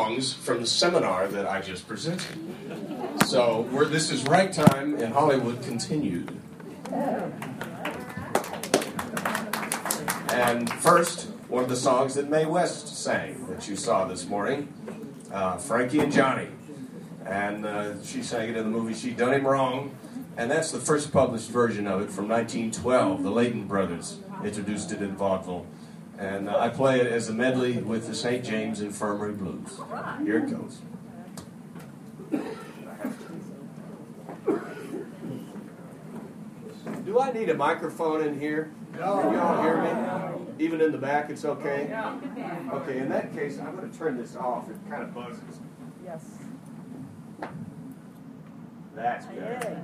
songs from the seminar that I just presented. So, This Is Right Time in Hollywood continued. And first, one of the songs that Mae West sang that you saw this morning, Frankie and Johnny. And she sang it in the movie She Done Him Wrong. And that's the first published version of it from 1912. The Layton brothers introduced it in vaudeville. And I play it as a medley with the St. James Infirmary Blues. Here it goes. Do I need a microphone in here? No. Can you all hear me? Even in the back, it's okay? Okay, in that case, I'm going to turn this off. It kind of buzzes. Yes. That's better.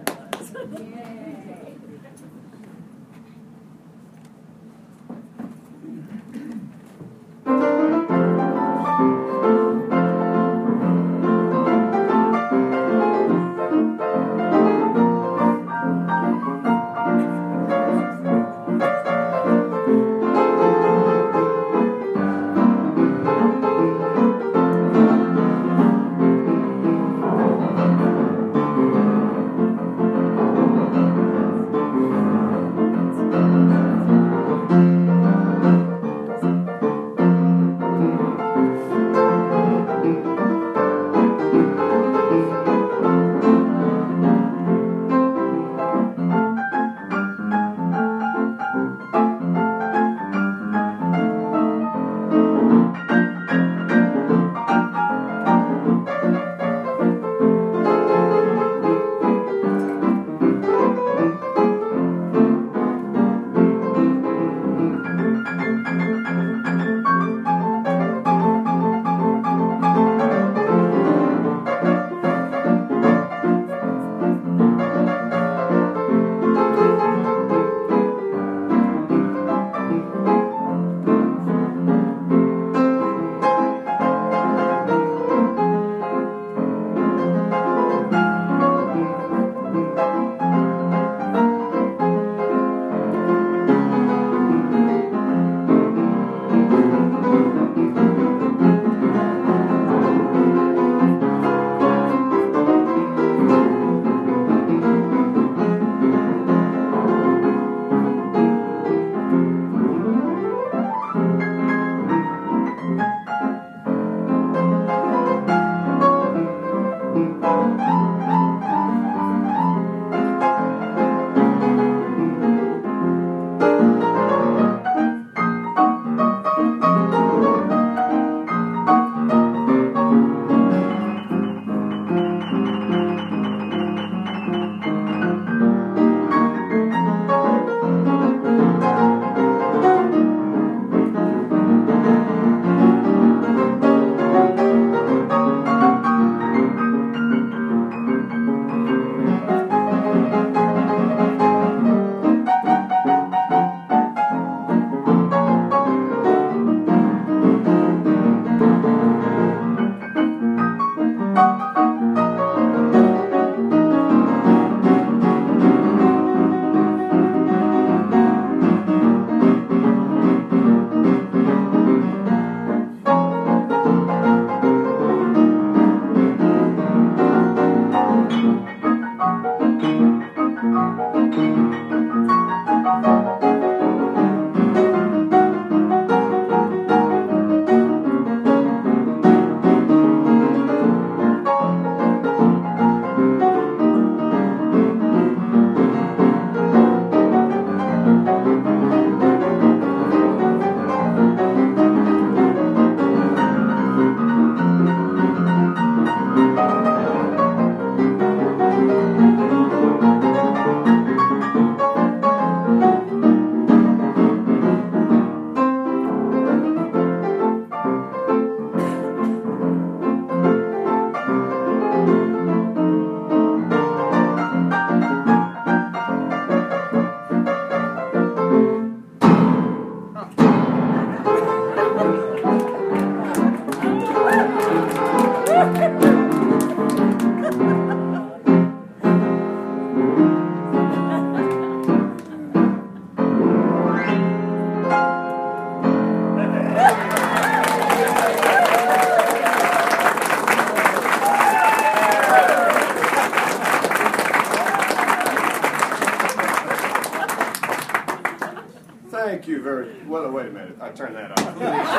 well, wait a minute. I turned that off.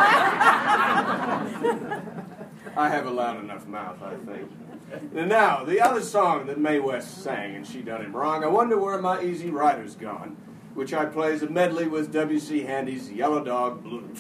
I have a loud enough mouth, I think. And now, the other song that Mae West sang, and she done him wrong, I Wonder Where My Easy Rider's Gone, which I play as a medley with W.C. Handy's Yellow Dog Blues.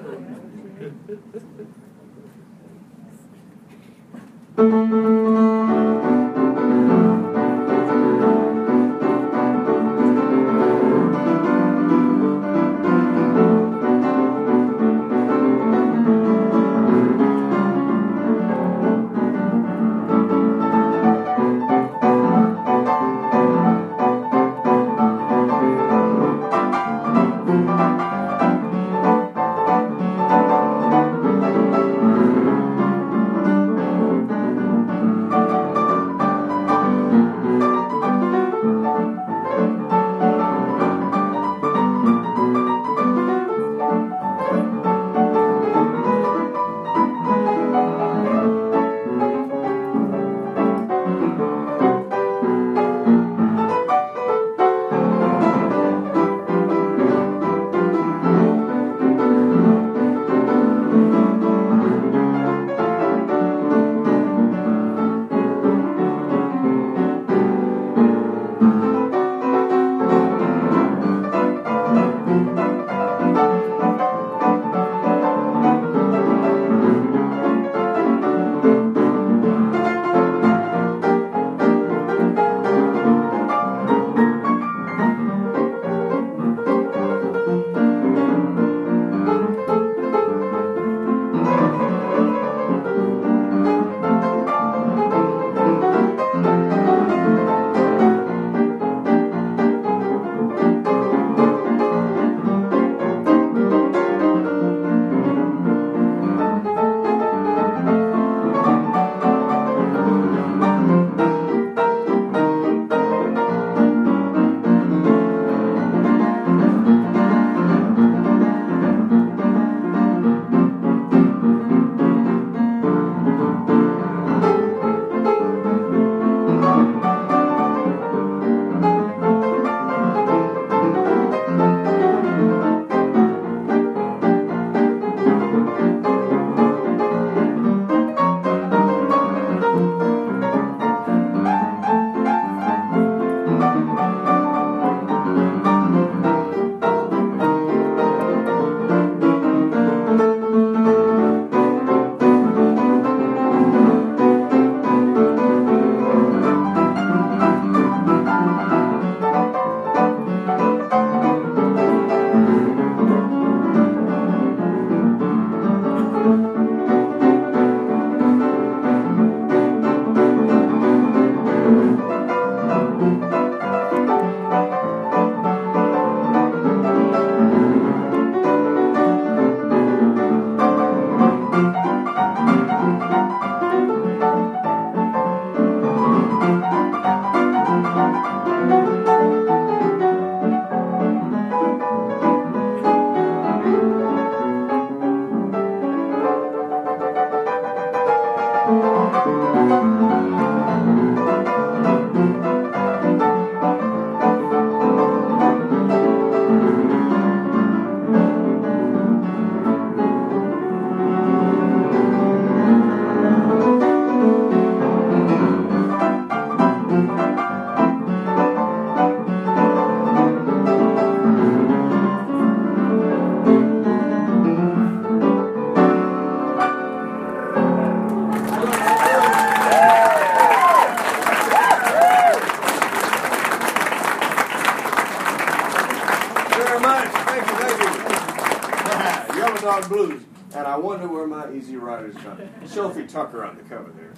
Dog Blues, and I Wonder Where My Easy Rider's Gone. Sophie Tucker on the cover there.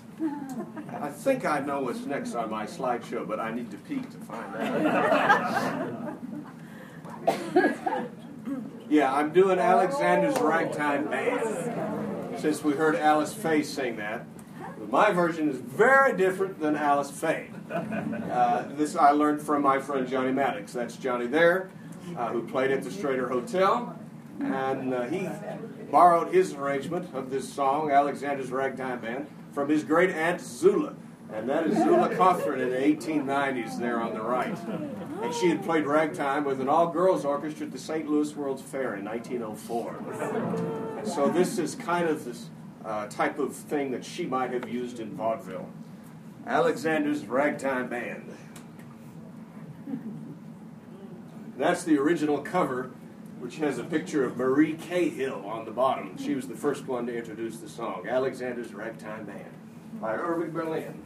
I think I know what's next on my slideshow, but I need to peek to find out. Yeah, I'm doing Alexander's Ragtime Band, since we heard Alice Faye sing that. My version is very different than Alice Faye. This I learned from my friend Johnny Maddox. That's Johnny there, who played at the Strater Hotel. And he borrowed his arrangement of this song, Alexander's Ragtime Band, from his great aunt Zula, And that is Zula Cothran in the 1890s there on the right. And she had played ragtime with an all-girls orchestra at the St. Louis World's Fair in 1904. And so this is kind of this type of thing that she might have used in vaudeville. Alexander's Ragtime Band. That's the original cover, which has a picture of Marie Cahill on the bottom. She was the first one to introduce the song, Alexander's Ragtime Band, by Irving Berlin.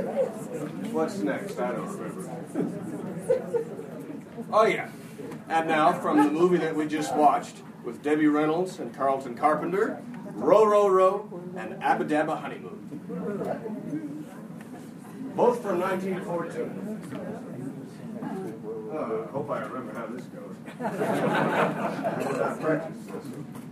What's next? I don't remember. Oh, yeah. And now, from the movie that we just watched with Debbie Reynolds and Carlton Carpenter, Row, Row, Row, and Abba Dabba Honeymoon. Both from 1942. I hope I remember how this goes. I practiced this.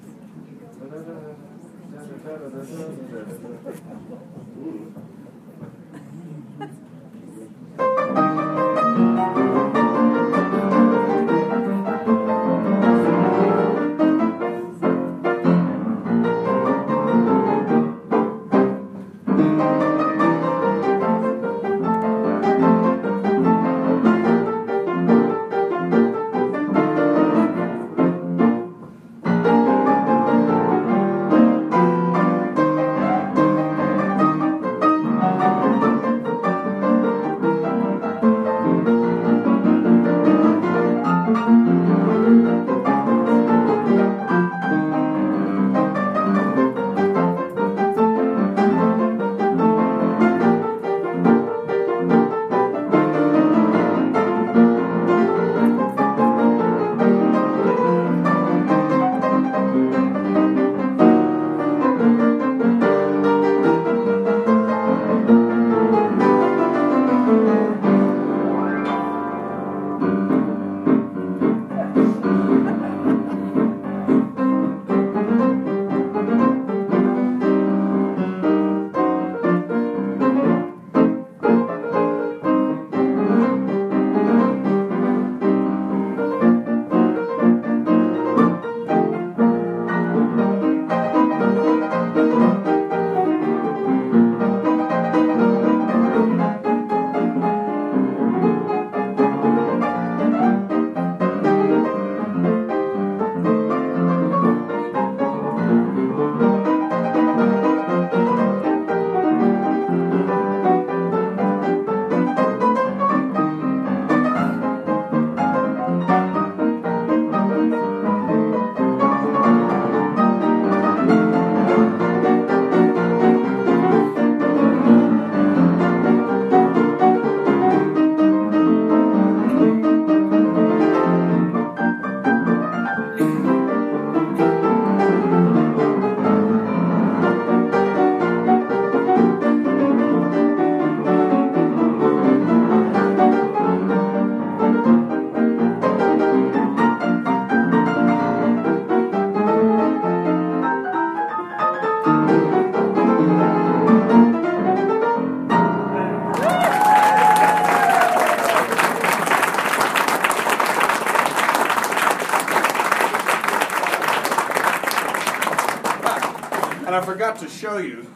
And I forgot to show you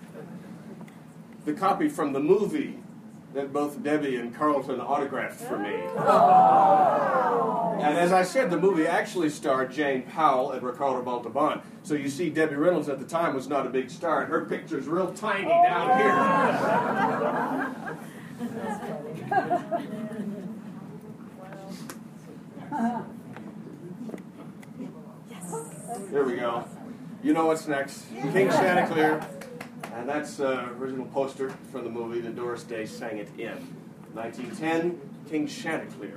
the copy from the movie that both Debbie and Carlton autographed for me. And as I said, the movie actually starred Jane Powell and Ricardo Montalban. So you see, Debbie Reynolds at the time was not a big star, and her picture's real tiny down here. There we go. You know what's next. King Chanticleer. And that's the original poster from the movie that Doris Day sang it in. 1910, King Chanticleer.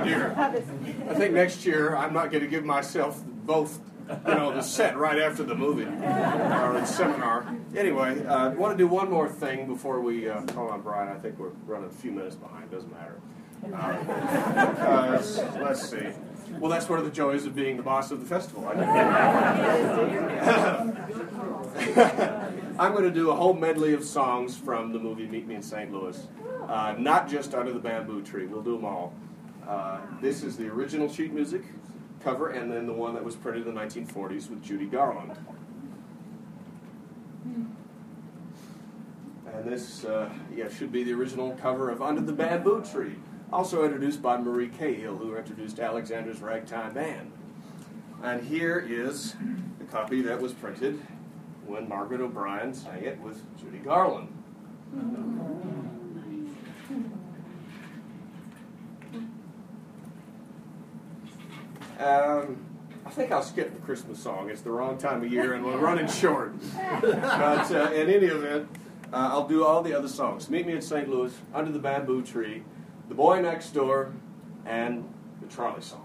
dear. I think next year I'm not going to give myself both, the set right after the movie or the seminar. Anyway, I want to do one more thing before we call on Brian. I think we're running a few minutes behind. Doesn't matter. Let's see. Well, that's one of the joys of being the boss of the festival. I'm going to do a whole medley of songs from the movie Meet Me in St. Louis. Not just Under the Bamboo Tree. We'll do them all. This is the original sheet music cover, and then the one that was printed in the 1940s with Judy Garland. And this should be the original cover of Under the Bamboo Tree, also introduced by Marie Cahill, who introduced Alexander's Ragtime Band. And here is the copy that was printed when Margaret O'Brien sang it with Judy Garland. I think I'll skip the Christmas song. It's the wrong time of year and we're running short. But in any event, I'll do all the other songs. Meet Me in St. Louis, Under the Bamboo Tree, The Boy Next Door, and the Trolley Song.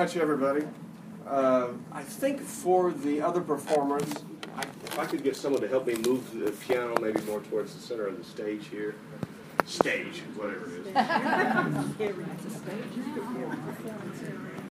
much, everybody. I think for the other performers, if I could get someone to help me move the piano maybe more towards the center of the stage here. Stage, whatever it is.